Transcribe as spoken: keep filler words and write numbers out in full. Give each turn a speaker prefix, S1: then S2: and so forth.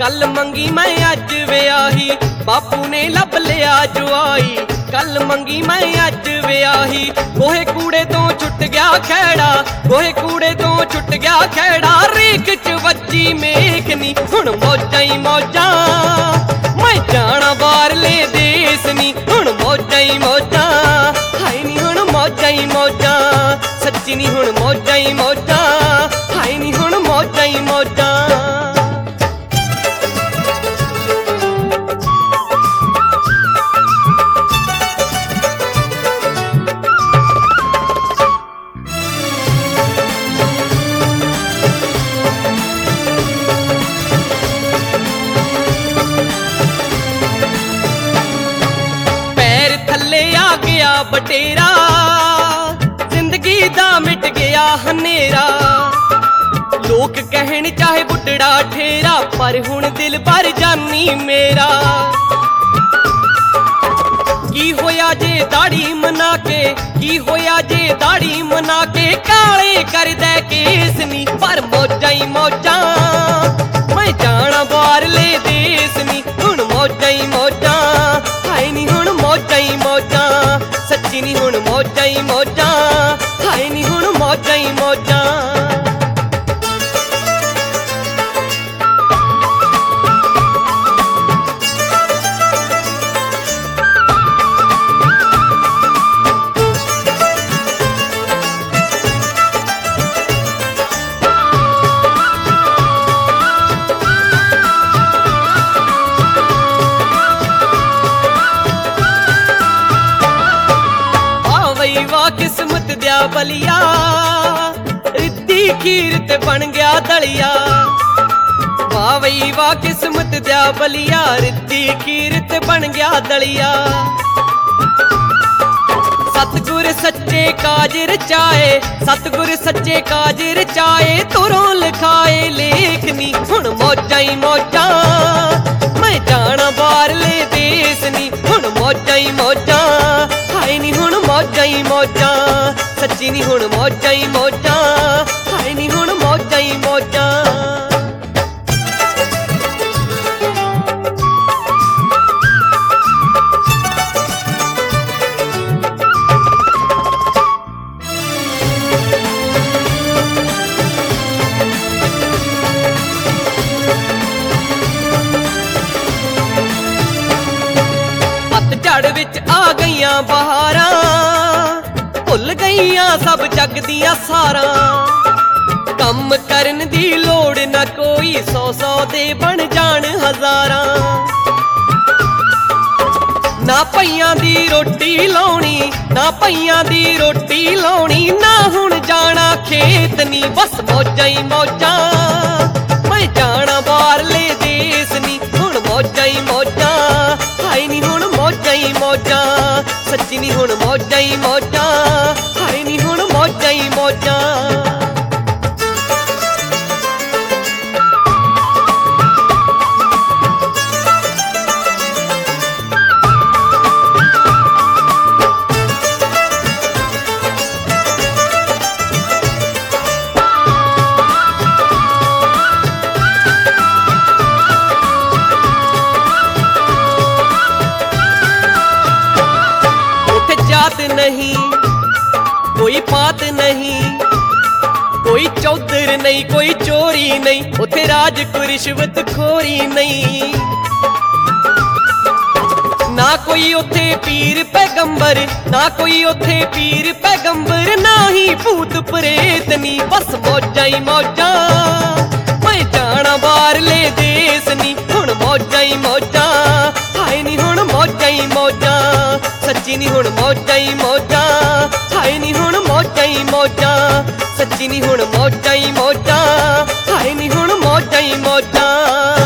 S1: कल मंगी मैं अज विआही, बापू ने लभ लिया जुआई। कल मंगी मैं अज विआही, गोहे कूड़े तो छुट गया खैड़ा, गोहे कूड़े तो छुट गया खैड़ा। रेख च वज्जी मेखनी हुण मौजां ही मौजां, मैं जाना बाहरले देस नी हुण मौजां ही मौजां। हाय नी हुण मौजां ही मौजां, सच्ची नी हुण मौजां ही मौजां। हाय नी हुण मौजां ही मौजां। बटेरा जिंदगी दा मिट गया हनेरा। लोग कहन चाहे बुढ़ड़ा ठेरा, पर हुण दिल भर जानी मेरा। की होया जे दाड़ी मना के, की होया जे दाड़ी मना के। काले कर दे केस नी पर मौजां ही मौजां, मैं जाना बाहरले देस नी हुण मौजां ही मौजां। हाय नी हुण मौजां ही मौजां, सच्ची नी हुण मौजां ही मौजां। हाय नी हुण मौजां ही मौजां। वाह किस्मत दिया बलिया, रिद्धी खीर ते बन गया दलिया। वाह वही वाह किस्मत दिया बलिया, रिद्धी खीर ते बन गया दलिया। सतगुर सच्चे काज रचाए, सतगुर सच्चे काज रचाए। तुरों लिखाए लेखनी हुण मौजां ही मौजां, मैं जाना बाहरले देस नी हुण मौजां ही मौजां। हाय नी हुण मौजां ही मौजां, सच्ची नी हुण मौजां ही मौजां। हाय नी हुण मौजां ही मौजां। पतझड़ विच आ गईयां बहारां, भुल गईयां सब जग दियां सारां। कम करन दी लोड़ न कोई, सौ सौ दे बन जान हजारां। ना पईयां दी रोटी लाउणी, ना पईयां दी रोटी लाउणी। ना हुण जाना खेत नी बस मौजां ही मौजां, मैं जाना बाहरले देस नी हुण मौजां ही मौजां। हाय नी हुण मौजां ही मौजां, सच्ची नी हुण मौजां ही मौजां। हाय नी हुण मौजां ही मौजां। जात नहीं कोई पात नहीं, कोई चौधर नहीं कोई चोरी नहीं। उथे राज कोई रिश्वत खोरी नहीं, ना कोई उथे पीर पैगंबर, ना कोई उथे पीर पैगंबर। ना ही भूत प्रेत नी बस मौजां ही मौजां, मैं जाना बाहरले देस नी हुण मौजां ही मौजां। हाय नी हुण मौजां ही मौजां, सच्ची नी हुण मौजां ही मौजां। हाय नी हुण मौजां ही मौजां, सच्ची नी हुण मौजां ही मौजां। हाय नी हुण मौजां ही मौजां।